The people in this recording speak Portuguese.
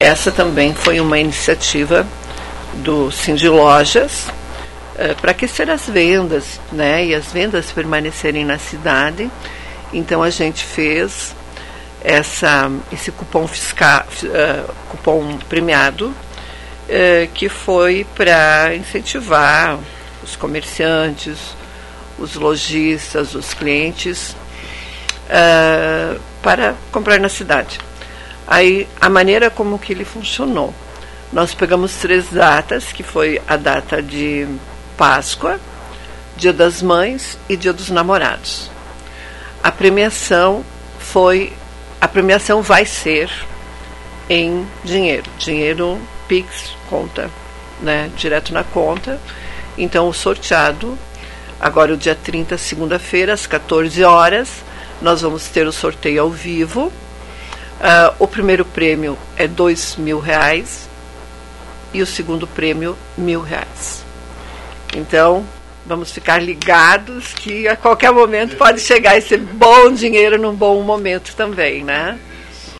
essa também foi uma iniciativa do Cindy Lojas para aquecer as vendas, né, e as vendas permanecerem na cidade. Então a gente fez esse cupom fiscal, cupom premiado, que foi para incentivar os comerciantes, os lojistas, os clientes para comprar na cidade. Aí a maneira como que ele funcionou, nós pegamos 3 datas, que foi a data de Páscoa, Dia das Mães e Dia dos Namorados. A premiação vai ser em dinheiro Pix, conta, né, direto na conta. Então o sorteado, agora o dia 30, segunda-feira, às 14 horas, nós vamos ter o sorteio ao vivo. O primeiro prêmio é R$2.000 e o segundo prêmio R$1.000. Então, vamos ficar ligados que a qualquer momento pode chegar esse bom dinheiro num bom momento também, né?